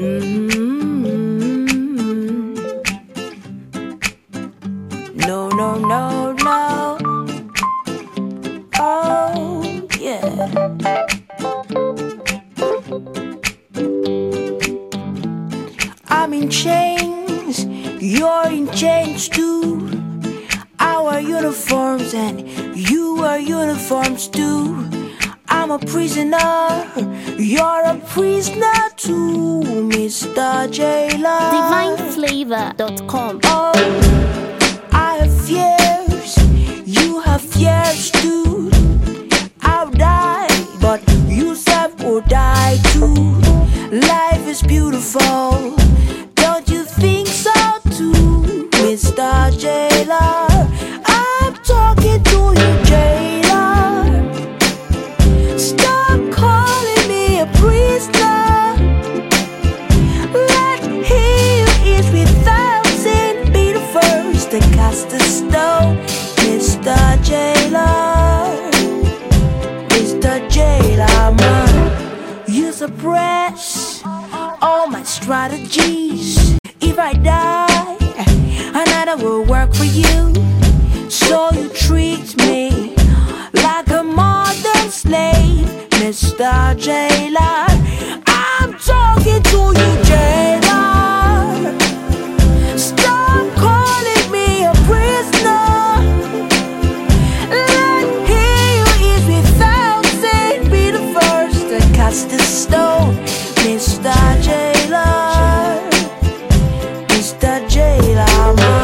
No, no, no, no. Oh, yeah. I'm in chains, you're in chains too. Our uniforms and you are uniforms too. I'm a prisoner, you're a prisoner too, Mr. Jailer. DivineFlavor.com. Oh, I have fears, you have fears too. I'll die, but you self will die too. Life is beautiful, don't you think so too, Mr. Jailer? I'm talking to you, Jailer. Stop calling me a prisoner. Let he who is without sin be the first to cast the stone, Mr. Jailer. Mr. Jailer, man, you suppress all my strategies. If I die, another will work for you. So you treat me like a modern slave, Mr. Jailer. I'm talking to you, Jailer. Stop calling me a prisoner. Let he who is without sin be the first to cast the stone, Mr. Jailer. Mr. Jailer, man.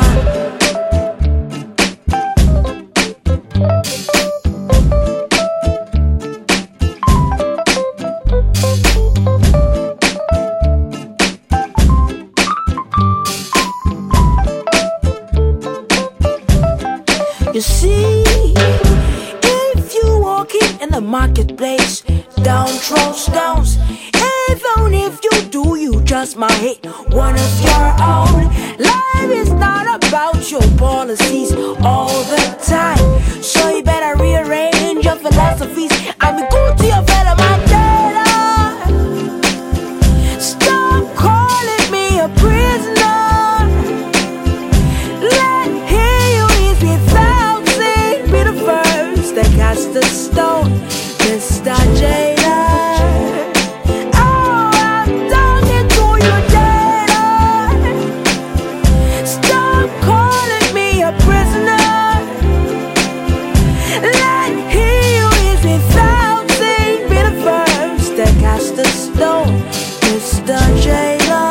You see, if you walking in the marketplace, down throws stones. Even if you do, you just might hit one of your own. Life is not about your policies all the time, so you better rearrange your philosophies. I'm good to your fellow Mandela. Stop calling me a prisoner. Let he who is without sin be the first to cast the stone, Mr. Jailer. Oh, I'm talking to you, Jailer. Stop calling me a prisoner. Let he who is without sin be the first to cast the stone, Mr. Jailer.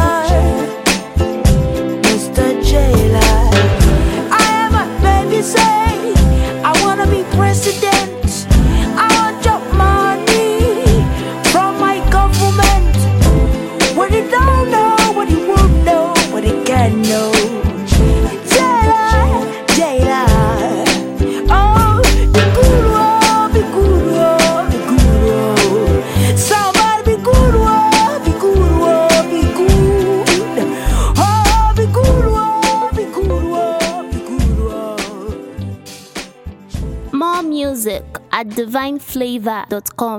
Mr. Jailer. I have a baby say, I wanna be president. I want your money from my government. What he don't know, what he won't know, what he can know. Jailer, Jailer. Oh, be good, oh, be good, oh, be good, oh. Somebody be good, oh, be good, oh, be good. Oh, be good, oh, be good, oh, be good, oh. More music at DivineFlavor.com.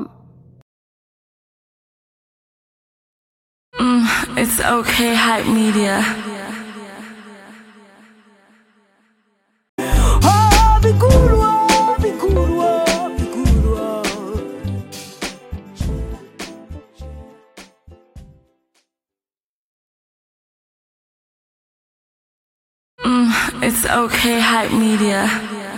It's okay, hype media. Oh, be good, oh, be good, oh, be good, oh. It's okay, hype media.